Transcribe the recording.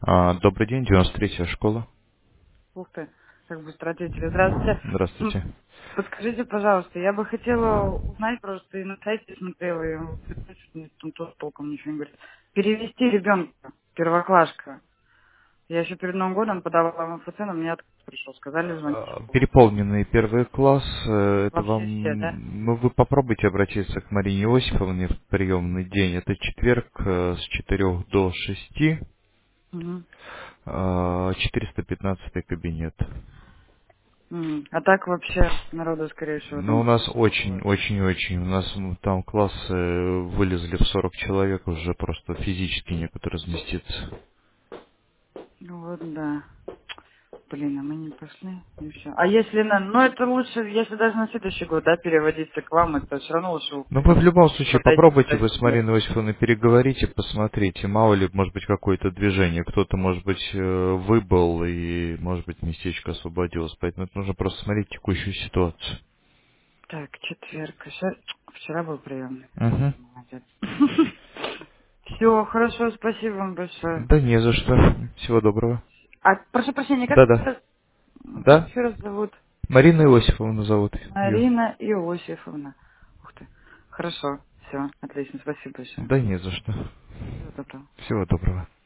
Добрый день, 93-я школа. Ух ты, как быстро ответили. Здравствуйте. Здравствуйте. Подскажите, пожалуйста, я бы хотела узнать просто, и на сайте смотрела, и в интернете мне там тоже толком ничего не говорит. Перевести ребенка, первоклашка. Я еще перед Новым годом подавала в МФЦ, но мне отказ пришел. Сказали звонить в школу. Переполненный первый класс. Это Вообще все, да? вам... Ну, вы попробуйте обратиться к Марине Иосифовне в приемный день. Это четверг с 4 до 6, Угу. 415 кабинет. А так вообще народу, скорее всего, Но у там нас очень, бывает. очень, очень. У нас там классы вылезли в 40 человек, уже просто физически некуда разместиться. Ну вот, да. Блин, а мы не пошли, и все. А если на... Ну, это лучше, если даже на следующий год, да, переводиться к вам, это все равно лучше Ну, вы в любом случае подойти попробуйте, туда вы с себе. Мариной Иосифовной переговорите, посмотрите, мало ли, может быть, какое-то движение, кто-то, может быть, выбыл, и, может быть, местечко освободилось, поэтому это нужно просто смотреть текущую ситуацию. Так, четверг. Вчера был приемный. Угу. Молодец. Все, хорошо, спасибо вам большое. Да не за что. Всего доброго. А, прошу прощения, Да-да. как Да? еще раз зовут? Марина Иосифовна зовут ее. Марина Иосифовна. Ух ты. Хорошо, все, отлично, спасибо большое. Да не за что. Всего доброго. Всего доброго.